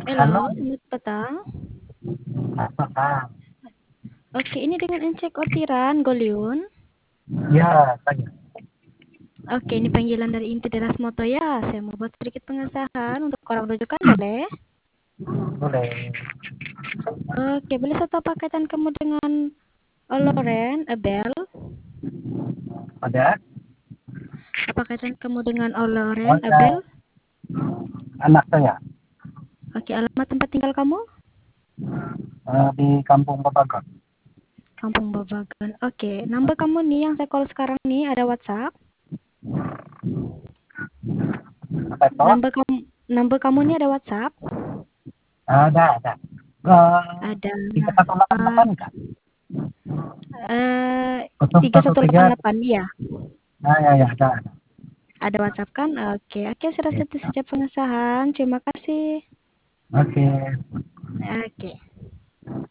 Halo, Halo, selamat petang. apakah? Oke, ini dengan Encik Otiran Goliun. Ya, tanya. Oke, ini panggilan dari Inti Deras Moto ya. Saya mau buat sedikit pengesahan untuk orang rujukan, boleh? Boleh. Oke, boleh saya tahu pakaian kamu dengan Lauren, Abel? Ada? Apa kaitan kamu dengan Lauren, Oh, Abel? ya. Anak saya Oke, alamat tempat tinggal kamu? di Kampung Babakan. Kampung Babagan. Oke, nomor kamu nih yang saya call sekarang nih ada WhatsApp. Apa itu? Nomor kamu nih ada WhatsApp? Ada. Eh, Ada. tiga satu delapan Uh, delapan kan? eh Kosong satu tiga. 3188 ya. Ya, ada. Ada WhatsApp kan? Oke, saya rasa itu saja pengesahan. Terima kasih. Oke. Oke.